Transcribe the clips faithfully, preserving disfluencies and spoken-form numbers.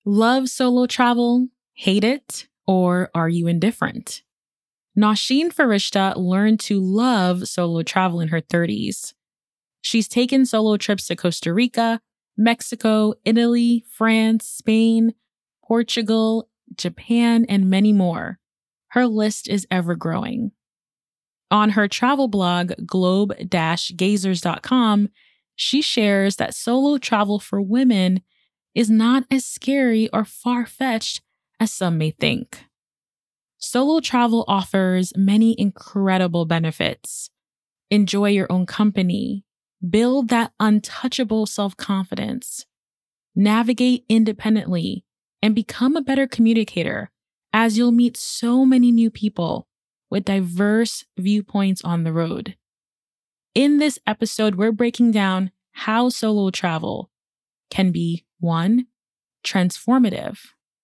Love solo travel, hate it, or are you indifferent? Nosheen Farishta learned to love solo travel in her thirties. She's taken solo trips to Costa Rica, Mexico, Italy, France, Spain, Portugal, Japan, and many more. Her list is ever growing. On her travel blog, globe dash gazers dot com, she shares that solo travel for women is not as scary or far-fetched as some may think. Solo travel offers many incredible benefits. Enjoy your own company. Build that untouchable self-confidence. Navigate independently and become a better communicator, as you'll meet so many new people with diverse viewpoints on the road. In this episode, we're breaking down how solo travel can be, one, transformative,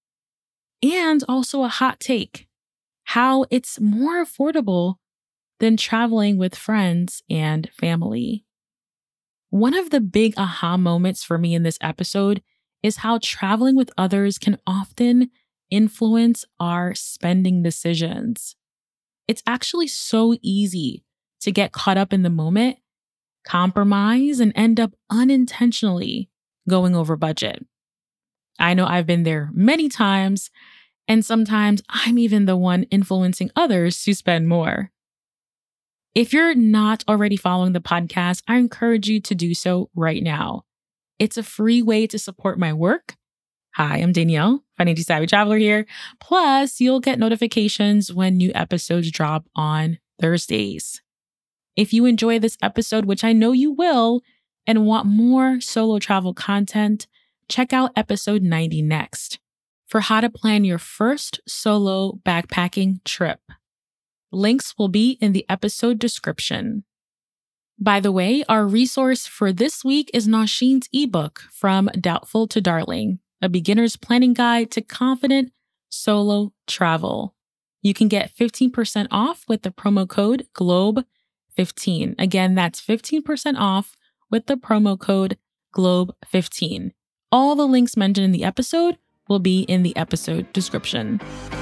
and also a hot take, how it's more affordable than traveling with friends and family. One of the big aha moments for me in this episode is how traveling with others can often influence our spending decisions. It's actually so easy to get caught up in the moment, compromise, and end up unintentionally going over budget. I know I've been there many times, and sometimes I'm even the one influencing others to spend more. If you're not already following the podcast, I encourage you to do so right now. It's a free way to support my work. Hi, I'm Danielle, Financially Savvy Traveler here. Plus, you'll get notifications when new episodes drop on Thursdays. If you enjoy this episode, which I know you will, and want more solo travel content, check out episode ninety next for how to plan your first solo backpacking trip. Links will be in the episode description. By the way, our resource for this week is Nosheen's ebook, From Doubtful to Darling, a beginner's planning guide to confident solo travel. You can get fifteen percent off with the promo code globe fifteen. Again, that's fifteen percent off with the promo code globe fifteen. All the links mentioned in the episode will be in the episode description.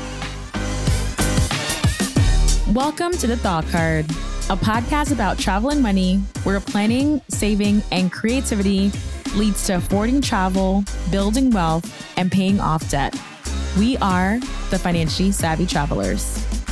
Welcome to The Thought Card, a podcast about travel and money, where planning, saving, and creativity leads to affording travel, building wealth, and paying off debt. We are the Financially Savvy Travelers.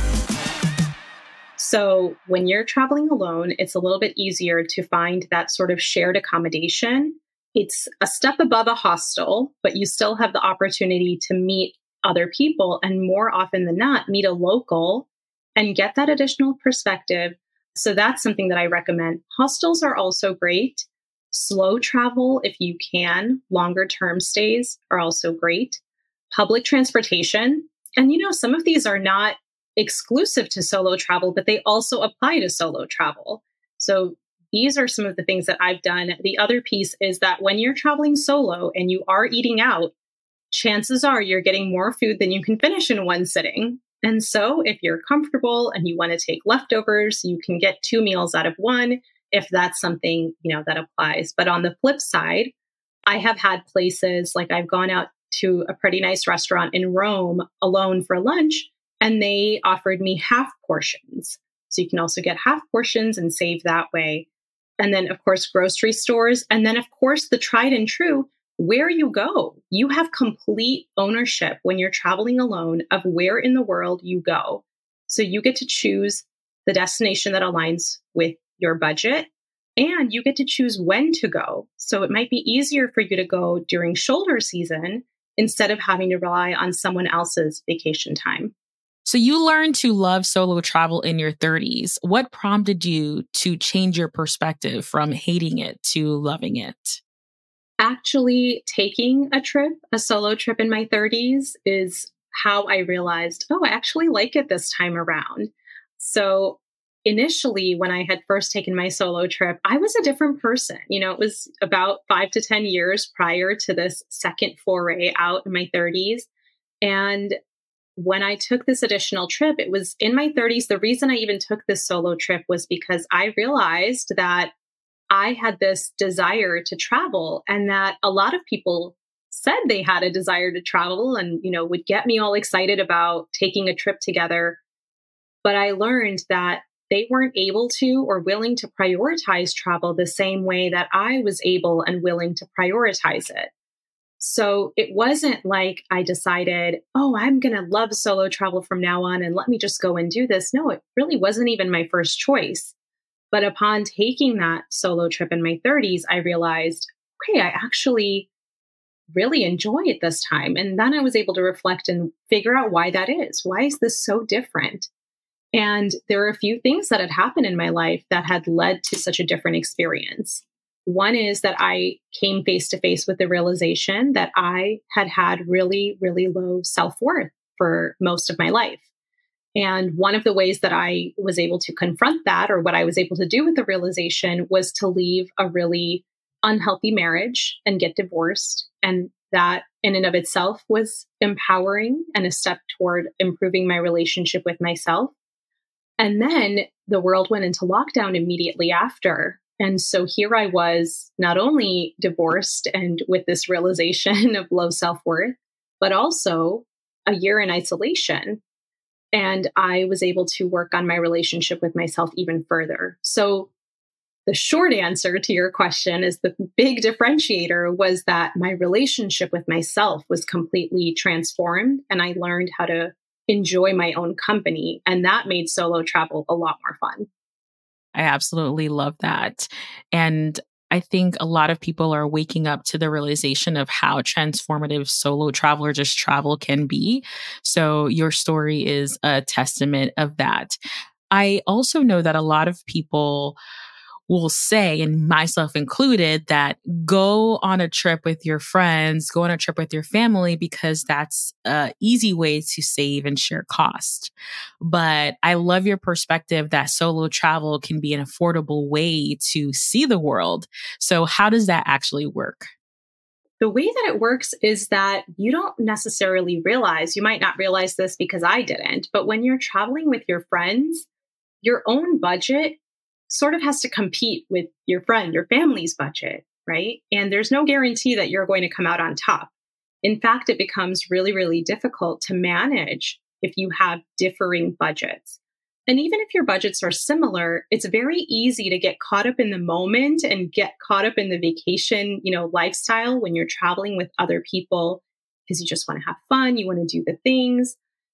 So when you're traveling alone, it's a little bit easier to find that sort of shared accommodation. It's a step above a hostel, but you still have the opportunity to meet other people, and more often than not, meet a local and get that additional perspective. So that's something that I recommend. Hostels are also great. Slow travel, if you can, longer term stays are also great. Public transportation. And you know, some of these are not exclusive to solo travel, but they also apply to solo travel. So these are some of the things that I've done. The other piece is that when you're traveling solo and you are eating out, chances are you're getting more food than you can finish in one sitting. And so if you're comfortable and you want to take leftovers, you can get two meals out of one, if that's something, you know, that applies. But on the flip side, I have had places like I've gone out to a pretty nice restaurant in Rome alone for lunch, and they offered me half portions. So you can also get half portions and save that way. And then, of course, grocery stores. And then, of course, the tried and true, where you go. You have complete ownership when you're traveling alone of where in the world you go. So you get to choose the destination that aligns with your budget, and you get to choose when to go. So it might be easier for you to go during shoulder season instead of having to rely on someone else's vacation time. So you learned to love solo travel in your thirties. What prompted you to change your perspective from hating it to loving it? Actually, taking a trip, a solo trip in my thirties, is how I realized, oh, I actually like it this time around. So initially, when I had first taken my solo trip, I was a different person. You know, it was about five to ten years prior to this second foray out in my thirties. And when I took this additional trip, it was in my thirties. The reason I even took this solo trip was because I realized that I had this desire to travel, and that a lot of people said they had a desire to travel and, you know, would get me all excited about taking a trip together. But I learned that they weren't able to or willing to prioritize travel the same way that I was able and willing to prioritize it. So it wasn't like I decided, oh, I'm going to love solo travel from now on and let me just go and do this. No, it really wasn't even my first choice. But upon taking that solo trip in my thirties, I realized, okay, I actually really enjoy it this time. And then I was able to reflect and figure out why that is. Why is this so different? And there are a few things that had happened in my life that had led to such a different experience. One is that I came face to face with the realization that I had had really, really low self-worth for most of my life. And one of the ways that I was able to confront that, or what I was able to do with the realization, was to leave a really unhealthy marriage and get divorced. And that in and of itself was empowering and a step toward improving my relationship with myself. And then the world went into lockdown immediately after. And so here I was, not only divorced and with this realization of low self-worth, but also a year in isolation. And I was able to work on my relationship with myself even further. So the short answer to your question is the big differentiator was that my relationship with myself was completely transformed, and I learned how to enjoy my own company. And that made solo travel a lot more fun. I absolutely love that. And I think a lot of people are waking up to the realization of how transformative solo travel or just travel can be. So your story is a testament of that. I also know that a lot of people will say, and myself included, that go on a trip with your friends, go on a trip with your family, because that's an easy way to save and share cost. But I love your perspective that solo travel can be an affordable way to see the world. So how does that actually work? The way that it works is that you don't necessarily realize, you might not realize this because I didn't, but when you're traveling with your friends, your own budget sort of has to compete with your friend, your family's budget, right? And there's no guarantee that you're going to come out on top. In fact, it becomes really, really difficult to manage if you have differing budgets. And even if your budgets are similar, it's very easy to get caught up in the moment and get caught up in the vacation, you know, lifestyle when you're traveling with other people because you just want to have fun, you want to do the things.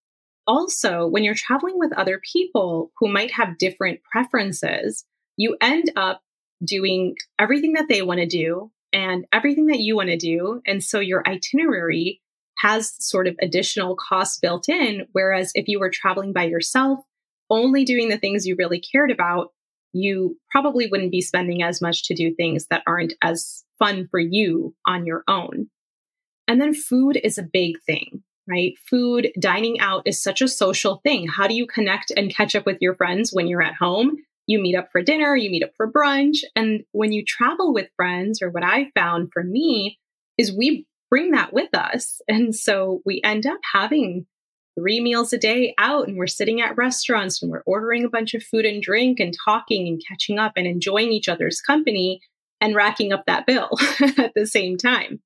Also, when you're traveling with other people who might have different preferences, you end up doing everything that they want to do and everything that you want to do. And so your itinerary has sort of additional costs built in. Whereas if you were traveling by yourself, only doing the things you really cared about, you probably wouldn't be spending as much to do things that aren't as fun for you on your own. And then food is a big thing. Right? Food, dining out is such a social thing. How do you connect and catch up with your friends when you're at home? You meet up for dinner, you meet up for brunch. And when you travel with friends, or what I found for me, is we bring that with us. And so we end up having three meals a day out, and we're sitting at restaurants and we're ordering a bunch of food and drink and talking and catching up and enjoying each other's company and racking up that bill at the same time.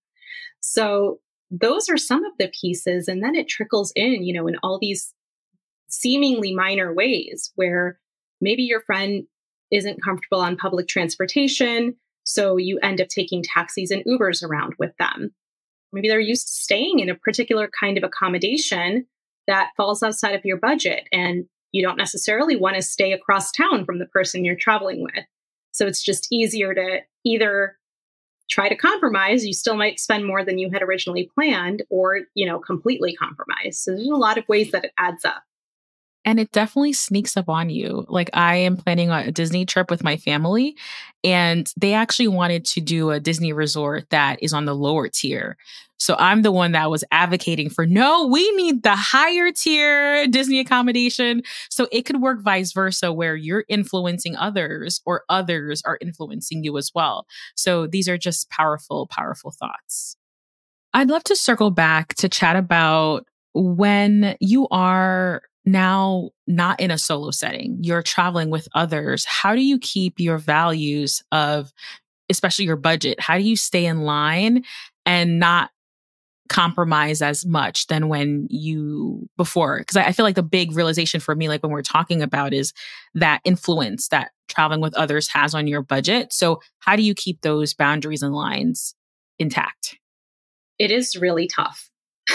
So those are some of the pieces. And then it trickles in, you know, in all these seemingly minor ways where maybe your friend isn't comfortable on public transportation. So you end up taking taxis and Ubers around with them. Maybe they're used to staying in a particular kind of accommodation that falls outside of your budget. And you don't necessarily want to stay across town from the person you're traveling with. So it's just easier to either try to compromise. You still might spend more than you had originally planned, or, you know, completely compromise. So there's a lot of ways that it adds up. And it definitely sneaks up on you. Like, I am planning a Disney trip with my family, and they actually wanted to do a Disney resort that is on the lower tier. So I'm the one that was advocating for, no, we need the higher tier Disney accommodation. So it could work vice versa, where you're influencing others or others are influencing you as well. So these are just powerful, powerful thoughts. I'd love to circle back to chat about when you are now not in a solo setting, you're traveling with others. How do you keep your values of, especially your budget? How do you stay in line and not compromise as much than when you before. Because I, I feel like the big realization for me, like when we're talking about, is that influence that traveling with others has on your budget. So how do you keep those boundaries and lines intact? It is really tough.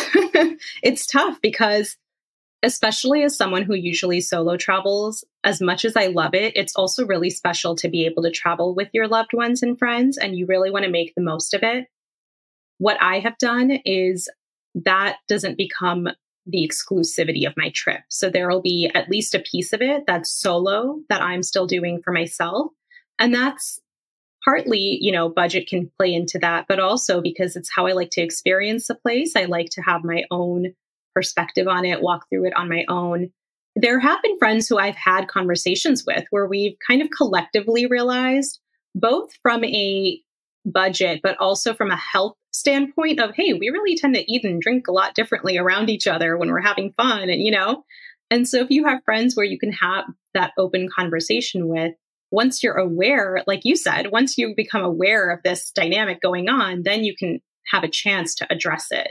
It's tough because, especially as someone who usually solo travels, as much as I love it, it's also really special to be able to travel with your loved ones and friends, and you really want to make the most of it. What I have done is that doesn't become the exclusivity of my trip. So there will be at least a piece of it that's solo that I'm still doing for myself. And that's partly, you know, budget can play into that, but also because it's how I like to experience a place. I like to have my own perspective on it, walk through it on my own. There have been friends who I've had conversations with where we've kind of collectively realized, both from a budget, but also from a health standpoint of, hey, we really tend to eat and drink a lot differently around each other when we're having fun. And, you know, and so if you have friends where you can have that open conversation with, once you're aware, like you said, once you become aware of this dynamic going on, then you can have a chance to address it.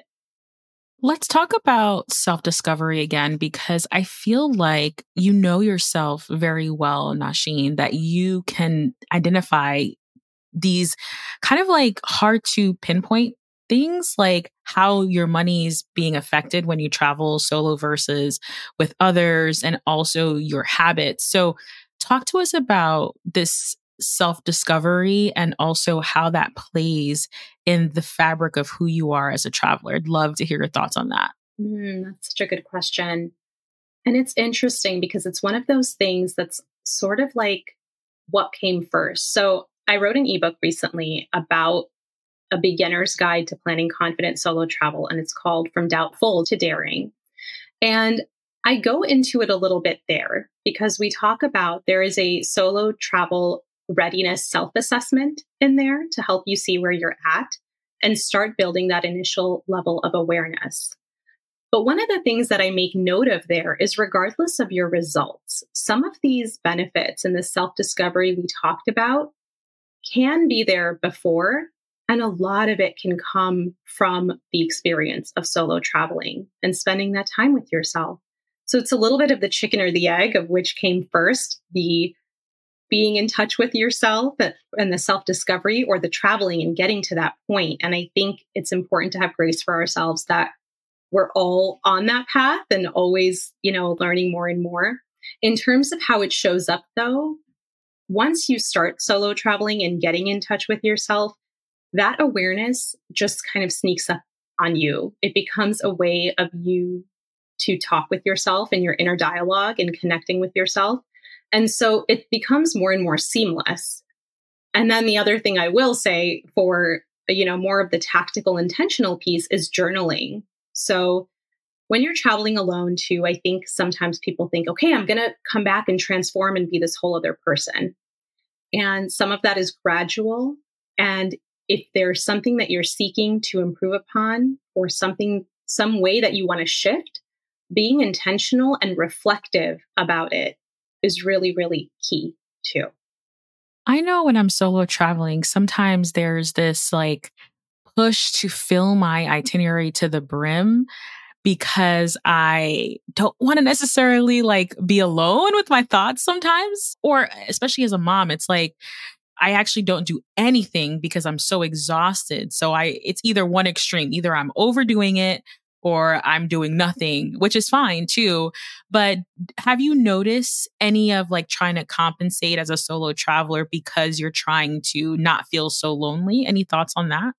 Let's talk about self-discovery again, because I feel like you know yourself very well, Nosheen, that you can identify these kind of like hard to pinpoint things, like how your money is being affected when you travel solo versus with others, and also your habits. So talk to us about this self-discovery and also how that plays in the fabric of who you are as a traveler. I'd love to hear your thoughts on that. Mm, that's such a good question. And it's interesting because it's one of those things that's sort of like what came first. So I wrote an ebook recently about a beginner's guide to planning confident solo travel, and it's called From Doubtful to Daring. And I go into it a little bit there because we talk about there is a solo travel readiness self-assessment in there to help you see where you're at and start building that initial level of awareness. But one of the things that I make note of there is, regardless of your results, some of these benefits and the self-discovery we talked about can be there before, and a lot of it can come from the experience of solo traveling and spending that time with yourself. So it's a little bit of the chicken or the egg of which came first, the being in touch with yourself and the self-discovery, or the traveling and getting to that point. And I think it's important to have grace for ourselves that we're all on that path and always, you know, learning more and more. In terms of how it shows up, though, once you start solo traveling and getting in touch with yourself, that awareness just kind of sneaks up on you. It becomes a way of you to talk with yourself and your inner dialogue and connecting with yourself. And so it becomes more and more seamless. And then the other thing I will say for, you know, more of the tactical, intentional piece is journaling. So when you're traveling alone too, I think sometimes people think, okay, I'm going to come back and transform and be this whole other person. And some of that is gradual. And if there's something that you're seeking to improve upon, or something, some way that you want to shift, being intentional and reflective about it is really, really key too. I know when I'm solo traveling, sometimes there's this like push to fill my itinerary to the brim because I don't want to necessarily like be alone with my thoughts sometimes. Or especially as a mom, it's like I actually don't do anything because I'm so exhausted. So I it's either one extreme, either I'm overdoing it or I'm doing nothing, which is fine too. But have you noticed any of like trying to compensate as a solo traveler because you're trying to not feel so lonely? Any thoughts on that?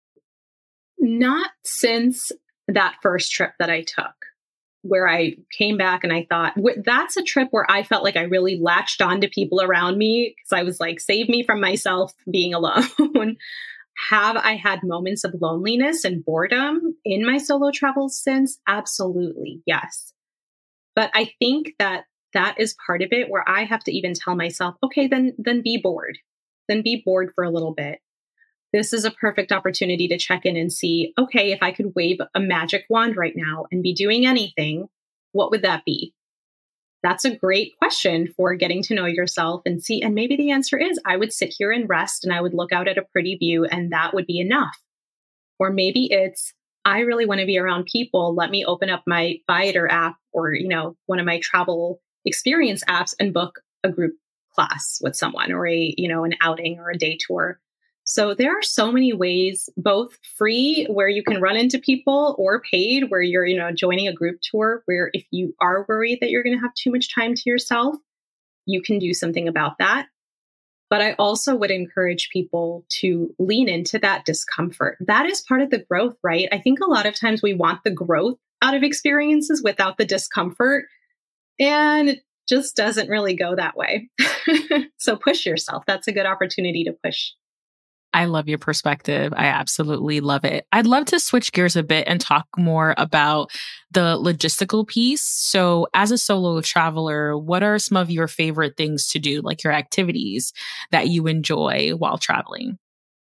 Not since that first trip that I took, where I came back and I thought, that's a trip where I felt like I really latched on to people around me because I was like, save me from myself being alone. Have I had moments of loneliness and boredom in my solo travels since? Absolutely, yes. But I think that that is part of it where I have to even tell myself, okay, then, then be bored. Then be bored for a little bit. This is a perfect opportunity to check in and see, okay, if I could wave a magic wand right now and be doing anything, what would that be? That's a great question for getting to know yourself and see. And maybe the answer is I would sit here and rest and I would look out at a pretty view and that would be enough. Or maybe it's I really want to be around people. Let me open up my Viator app or, you know, one of my travel experience apps and book a group class with someone or a, you know, an outing or a day tour. So there are so many ways, both free where you can run into people or paid where you're, you know, joining a group tour where if you are worried that you're going to have too much time to yourself, you can do something about that. But I also would encourage people to lean into that discomfort. That is part of the growth, right? I think a lot of times we want the growth out of experiences without the discomfort, and it just doesn't really go that way. So push yourself. That's a good opportunity to push. I love your perspective. I absolutely love it. I'd love to switch gears a bit and talk more about the logistical piece. So, as a solo traveler, what are some of your favorite things to do, like your activities that you enjoy while traveling?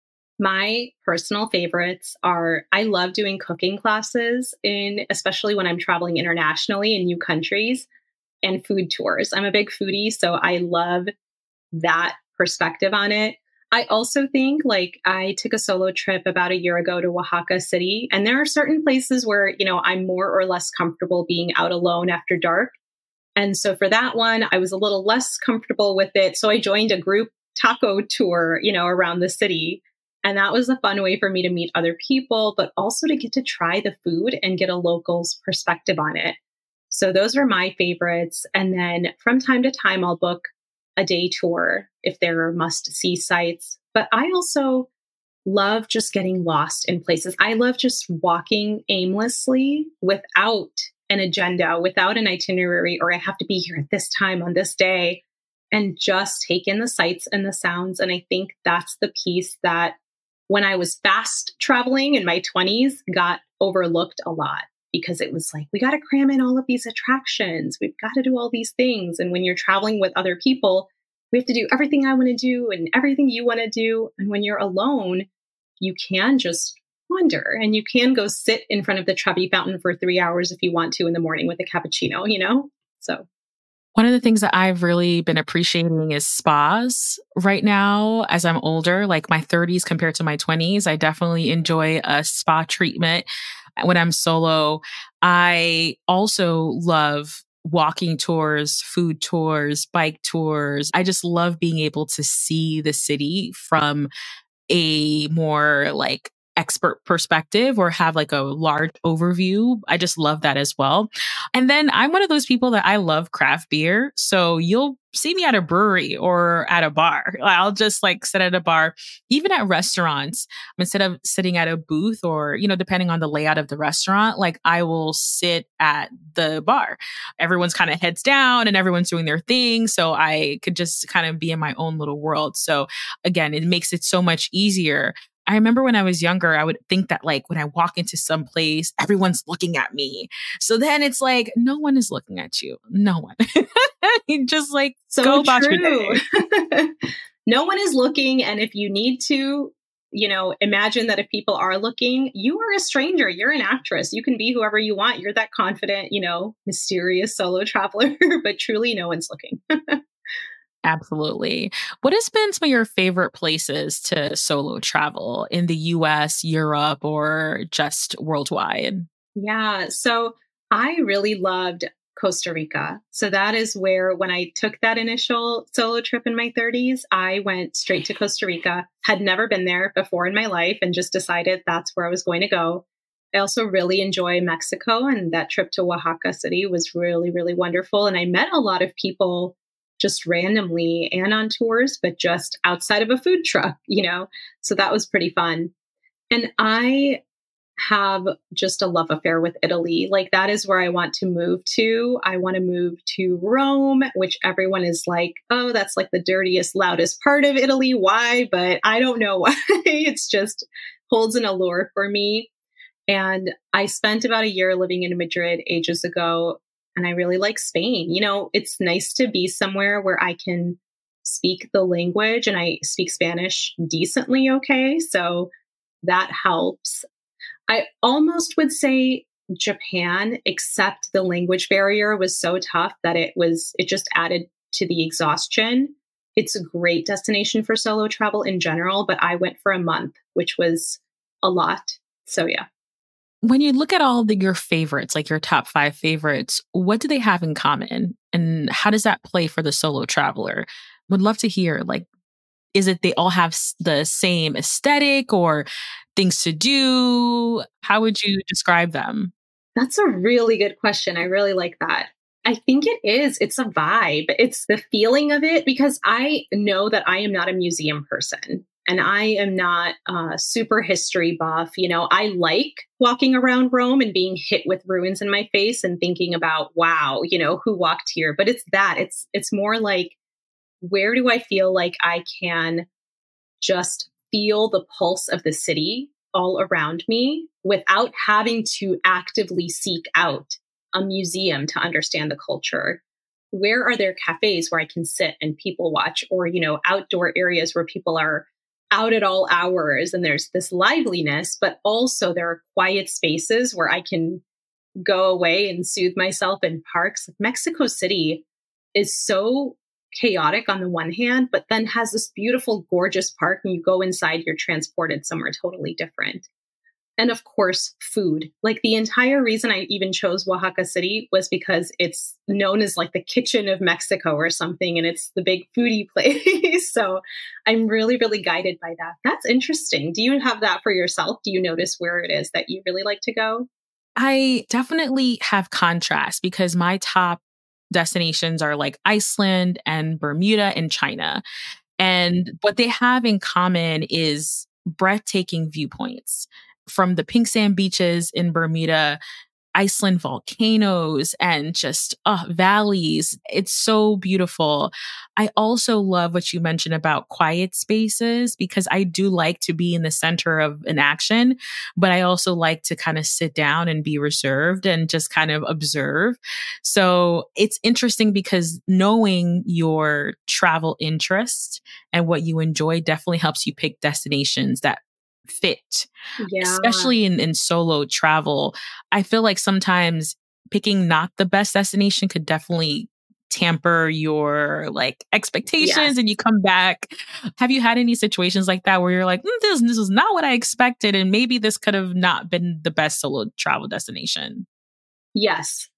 My personal favorites are I love doing cooking classes in especially when I'm traveling internationally in new countries and food tours. I'm a big foodie, so I love that perspective on it. I also think like I took a solo trip about a year ago to Oaxaca City, and there are certain places where, you know, I'm more or less comfortable being out alone after dark. And so for that one, I was a little less comfortable with it. So I joined a group taco tour, you know, around the city. And that was a fun way for me to meet other people, but also to get to try the food and get a local's perspective on it. So those are my favorites. And then from time to time, I'll book a day tour if there are must see sites. But I also love just getting lost in places. I love just walking aimlessly without an agenda, without an itinerary, or I have to be here at this time on this day, and just take in the sights and the sounds. And I think that's the piece that when I was fast traveling in my twenties got overlooked a lot because it was like, we got to cram in all of these attractions. We've got to do all these things. And when you're traveling with other people, we have to do everything I want to do and everything you want to do. And when you're alone, you can just wander and you can go sit in front of the Trevi Fountain for three hours if you want to in the morning with a cappuccino, you know? So One of the things that I've really been appreciating is spas right now as I'm older, like my thirties compared to my twenties. I definitely enjoy a spa treatment when I'm solo. I also love walking tours, food tours, bike tours. I just love being able to see the city from a more like expert perspective or have like a large overview. I just love that as well. And then I'm one of those people that I love craft beer. So you'll see me at a brewery or at a bar. I'll just like sit at a bar, even at restaurants, instead of sitting at a booth or, you know, depending on the layout of the restaurant, like I will sit at the bar. Everyone's kind of heads down and everyone's doing their thing. So I could just kind of be in my own little world. So again, it makes it so much easier. I remember when I was younger, I would think that like when I walk into some place, everyone's looking at me. So then it's like, no one is looking at you. No one. You just like so go about true. your day. No one is looking. And if you need to, you know, imagine that if people are looking, you are a stranger. You're an actress. You can be whoever you want. You're that confident, you know, mysterious solo traveler, but truly no one's looking. Absolutely. What has been some of your favorite places to solo travel in the U S, Europe, or just worldwide? Yeah. So I really loved Costa Rica. So that is where, when I took that initial solo trip in my thirties, I went straight to Costa Rica, had never been there before in my life, and just decided that's where I was going to go. I also really enjoy Mexico, and that trip to Oaxaca City was really, really wonderful. And I met a lot of people just randomly and on tours, but just outside of a food truck, you know? So that was pretty fun. And I have just a love affair with Italy. Like that is where I want to move to. I want to move to Rome, which everyone is like, oh, that's like the dirtiest, loudest part of Italy. Why? But I don't know why. It's just holds an allure for me. And I spent about a year living in Madrid ages ago. And I really like Spain. You know, it's nice to be somewhere where I can speak the language, and I speak Spanish decently okay. So that helps. I almost would say Japan, except the language barrier was so tough that it was, it just added to the exhaustion. It's a great destination for solo travel in general, but I went for a month, which was a lot. So yeah. When you look at all the, your favorites, like your top five favorites, what do they have in common? And how does that play for the solo traveler? Would love to hear, like, is it they all have s- the same aesthetic or things to do? How would you describe them? That's a really good question. I really like that. I think it is. It's a vibe. It's the feeling of it because I know that I am not a museum person and I am not a super history buff. You know, I like walking around Rome and being hit with ruins in my face and thinking about, wow, you know, who walked here? But it's that. It's it's more like, where do I feel like I can just feel the pulse of the city all around me without having to actively seek out a museum to understand the culture? Where are there cafes where I can sit and people watch, or, you know, outdoor areas where people are out at all hours and there's this liveliness, but also there are quiet spaces where I can go away and soothe myself in parks? Mexico City is so chaotic on the one hand, but then has this beautiful, gorgeous park. And you go inside, you're transported somewhere totally different. And of course, food. Like the entire reason I even chose Oaxaca City was because it's known as like the kitchen of Mexico or something. And it's the big foodie place. So I'm really, really guided by that. That's interesting. Do you have that for yourself? Do you notice where it is that you really like to go? I definitely have contrast because my top destinations are like Iceland and Bermuda and China. And what they have in common is breathtaking viewpoints from the pink sand beaches in Bermuda, Iceland volcanoes, and just uh, valleys. It's so beautiful. I also love what you mentioned about quiet spaces because I do like to be in the center of an action, but I also like to kind of sit down and be reserved and just kind of observe. So it's interesting because knowing your travel interest and what you enjoy definitely helps you pick destinations that fit, Yeah. especially in, in solo travel. I feel like sometimes picking not the best destination could definitely tamper your like Yes. expectations and you come back. Have you had any situations like that where you're like, mm, this, this is not what I expected and maybe this could have not been the best solo travel destination? Yes.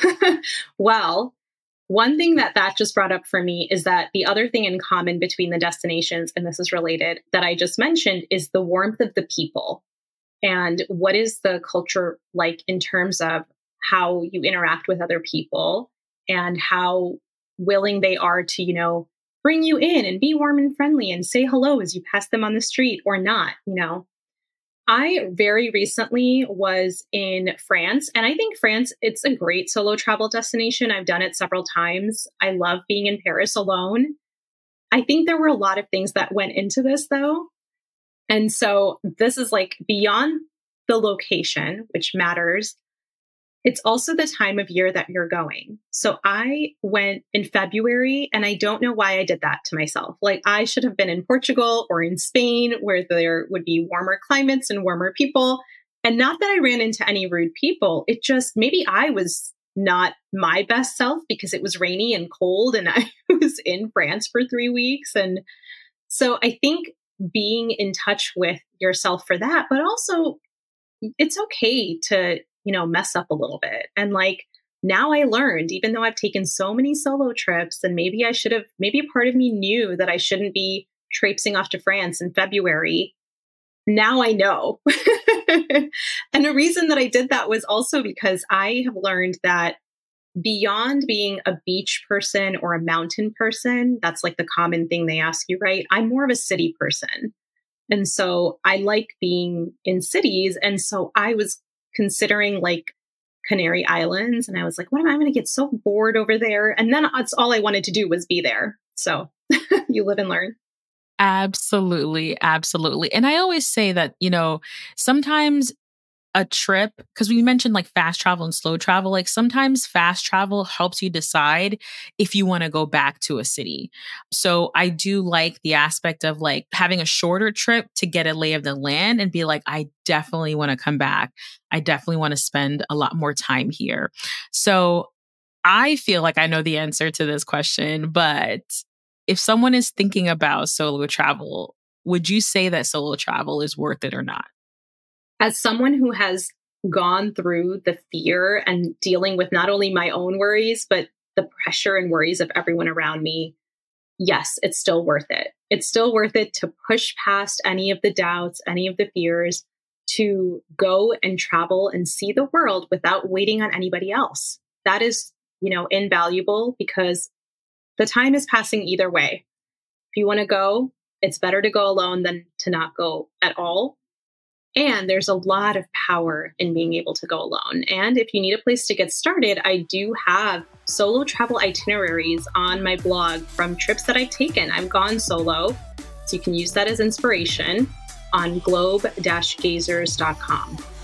Well, one thing that that just brought up for me is that the other thing in common between the destinations, and this is related, that I just mentioned is the warmth of the people. And what is the culture like in terms of how you interact with other people and how willing they are to, you know, bring you in and be warm and friendly and say hello as you pass them on the street or not, you know? I very recently was in France, and I think France, it's a great solo travel destination. I've done it several times. I love being in Paris alone. I think there were a lot of things that went into this though. And so this is like beyond the location, which matters. It's also the time of year that you're going. So I went in February and I don't know why I did that to myself. Like I should have been in Portugal or in Spain where there would be warmer climates and warmer people. And not that I ran into any rude people. It just maybe I was not my best self because it was rainy and cold and I was in France for three weeks. And so I think being in touch with yourself for that, but also it's okay to, you know, mess up a little bit. And like now I learned, even though I've taken so many solo trips and maybe I should have, maybe part of me knew that I shouldn't be traipsing off to France in February. Now I know. And the reason that I did that was also because I have learned that beyond being a beach person or a mountain person, that's like the common thing they ask you, right? I'm more of a city person. And so I like being in cities. And so I was considering like Canary Islands. And I was like, what am I going to get so bored over there? And then that's all I wanted to do was be there. So you live and learn. Absolutely. Absolutely. And I always say that, you know, sometimes a trip, because we mentioned like fast travel and slow travel, like sometimes fast travel helps you decide if you want to go back to a city. So I do like the aspect of like having a shorter trip to get a lay of the land and be like, I definitely want to come back. I definitely want to spend a lot more time here. So I feel like I know the answer to this question, but if someone is thinking about solo travel, would you say that solo travel is worth it or not? As someone who has gone through the fear and dealing with not only my own worries, but the pressure and worries of everyone around me, yes, it's still worth it. It's still worth it to push past any of the doubts, any of the fears, to go and travel and see the world without waiting on anybody else. That is, you know, invaluable because the time is passing either way. If you want to go, it's better to go alone than to not go at all. And there's a lot of power in being able to go alone. And if you need a place to get started, I do have solo travel itineraries on my blog from trips that I've taken. I've gone solo, so you can use that as inspiration on globe dash gazers dot com.